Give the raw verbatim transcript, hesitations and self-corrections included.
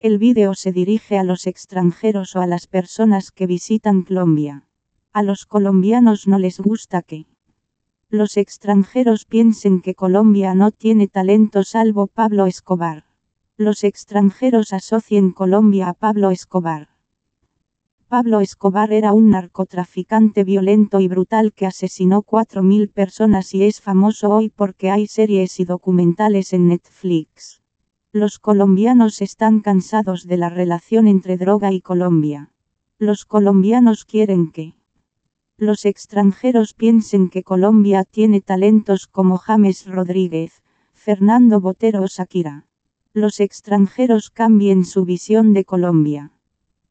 El vídeo se dirige a los extranjeros o a las personas que visitan Colombia. A los colombianos no les gusta que los extranjeros piensen que Colombia no tiene talento salvo Pablo Escobar. Los extranjeros asocien Colombia a Pablo Escobar. Pablo Escobar era un narcotraficante violento y brutal que asesinó cuatro mil personas y es famoso hoy porque hay series y documentales en Netflix. Los colombianos están cansados de la relación entre droga y Colombia. Los colombianos quieren que los extranjeros piensen que Colombia tiene talentos como James Rodríguez, Fernando Botero o Shakira. Los extranjeros cambien su visión de Colombia.